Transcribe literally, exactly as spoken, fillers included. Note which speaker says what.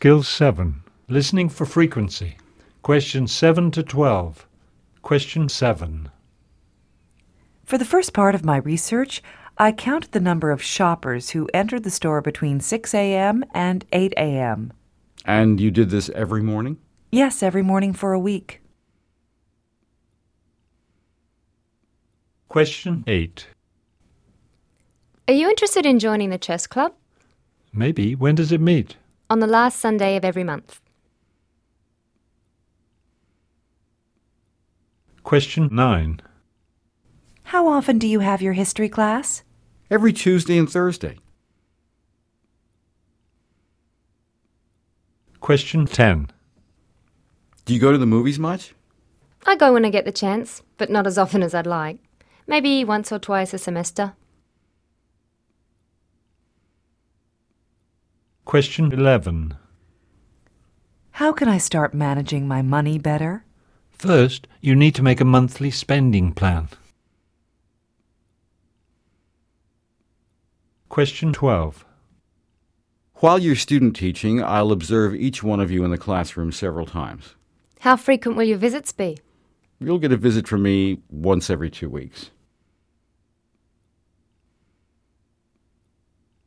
Speaker 1: Skill seven. Listening for frequency. Questions seven to twelve. Question seven.
Speaker 2: For the first part of my research, I counted the number of shoppers who entered the store between six a.m. and eight a.m.
Speaker 3: And you did this every morning?
Speaker 2: Yes, every morning for a week.
Speaker 1: Question eight.
Speaker 4: Are you interested in joining the chess club?
Speaker 1: Maybe. When does it meet?
Speaker 4: On the last Sunday of every month.
Speaker 1: Question nine.
Speaker 2: How often do you have your history class?
Speaker 3: Every Tuesday and Thursday.
Speaker 1: Question ten.
Speaker 3: Do you go to the movies much?
Speaker 4: I go when I get the chance, but not as often as I'd like. Maybe once or twice a semester.
Speaker 1: Question eleven.
Speaker 2: How can I start managing my money better?
Speaker 1: First, you need to make a monthly spending plan. Question twelve.
Speaker 3: While you're student teaching, I'll observe each one of you in the classroom several times.
Speaker 4: How frequent will your visits be?
Speaker 3: You'll get a visit from me once every two weeks.